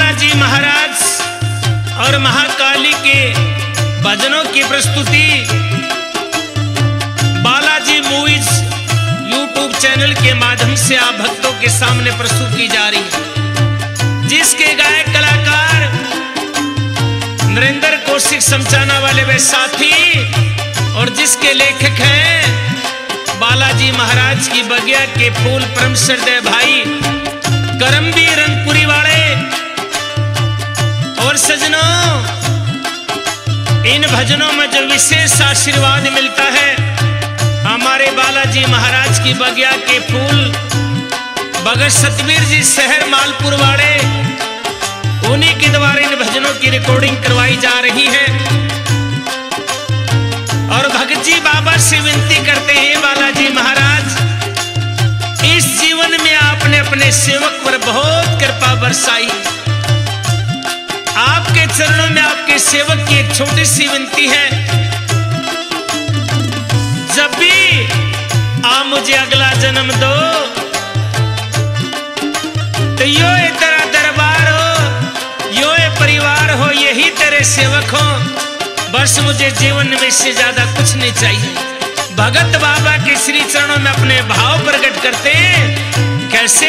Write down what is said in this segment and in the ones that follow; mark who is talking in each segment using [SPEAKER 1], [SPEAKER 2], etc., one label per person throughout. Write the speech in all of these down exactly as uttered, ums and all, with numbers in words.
[SPEAKER 1] बालाजी महाराज और महाकाली के भजनों की प्रस्तुति बालाजी मूवीज यूट्यूब चैनल के माध्यम से आप भक्तों के सामने प्रस्तुत की जा रही है, जिसके गायक कलाकार नरेंद्र कौशिक समचाना वाले वे साथी और जिसके लेखक हैं बालाजी महाराज की बगिया के फूल परम श्रद्धेय भाई करमवीर रंगपुरी वाले। और सजनों, इन भजनों में जो विशेष आशीर्वाद मिलता है हमारे बालाजी महाराज की बगिया के फूल भगत सतवीर जी शहर मालपुर वाले, उन्हीं के द्वारा इन भजनों की रिकॉर्डिंग करवाई जा रही है। और भगत जी बाबा से विनती करते हैं, बालाजी महाराज इस जीवन में आपने अपने सेवक पर बहुत कृपा बरसाई। आपके चरणों में आपके सेवक की एक छोटी सी विनती है, जब भी आप मुझे अगला जन्म दो तो यो ये तेरा दरबार हो, यो ये परिवार हो, यही तेरे सेवक हो, बस मुझे जीवन में इससे ज्यादा कुछ नहीं चाहिए। भगत बाबा के श्री चरणों में अपने भाव प्रकट करते हैं। कैसे?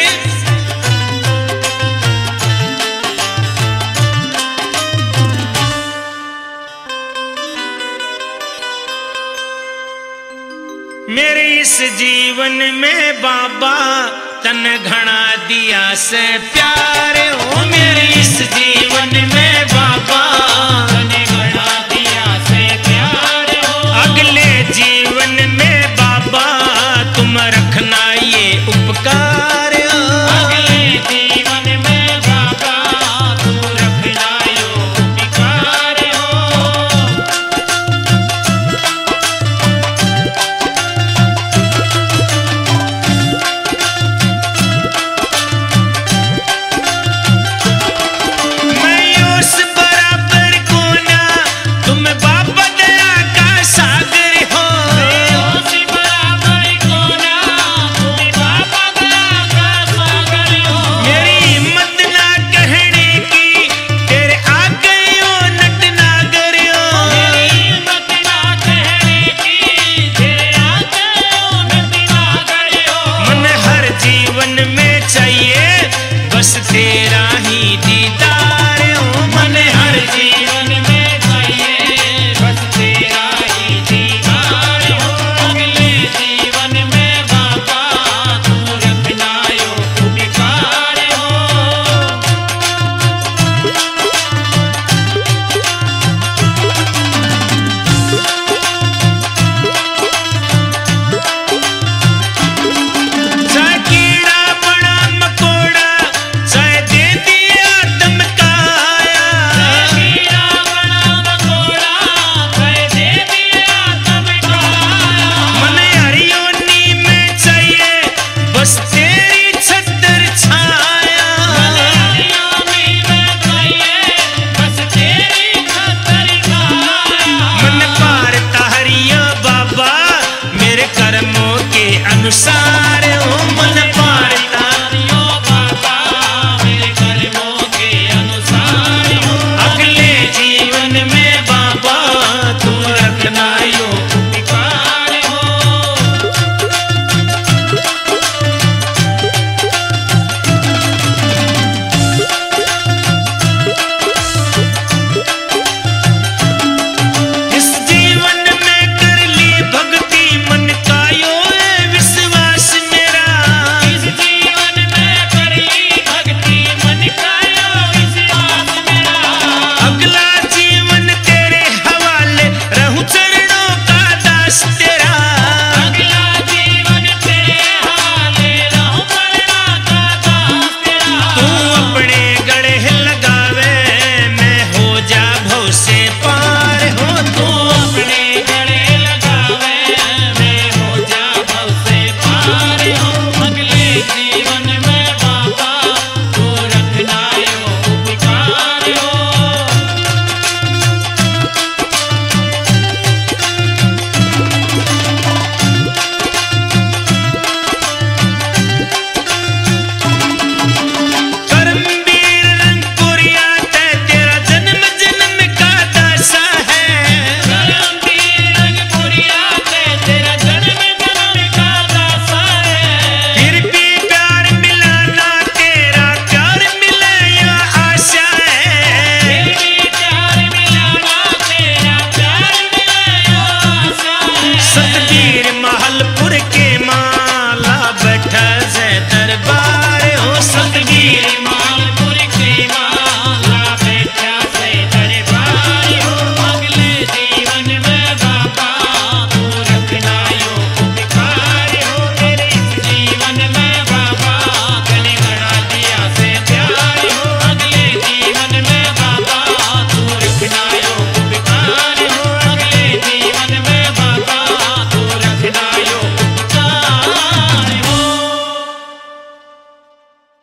[SPEAKER 1] मेरे इस जीवन में बाबा तन घना दिया से प्यार हो, मेरे इस